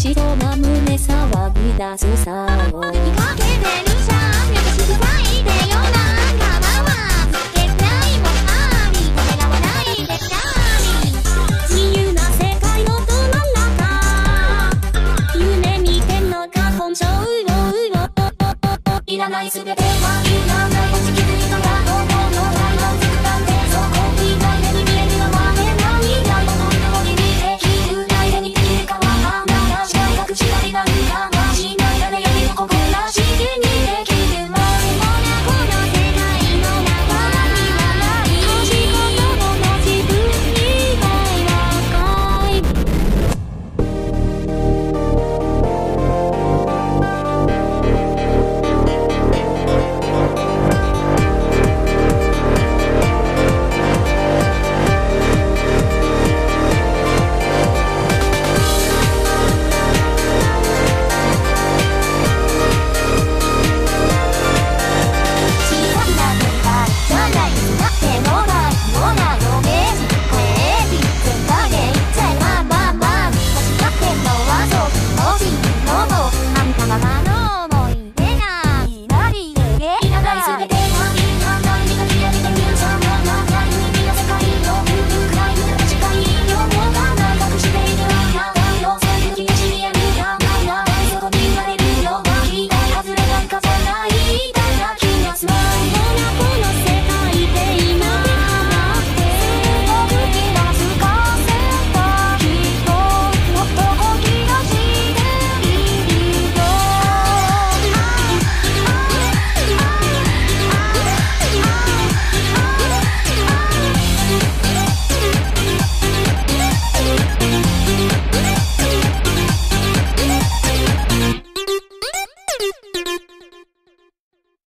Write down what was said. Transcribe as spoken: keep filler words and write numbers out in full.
しそうな胸騒ぎ出すさを見かけてるじゃん優しくないでよなんかままつけないもんありためらわないできた自由な世界のど真ん中夢見てんのか本性をいらないすべては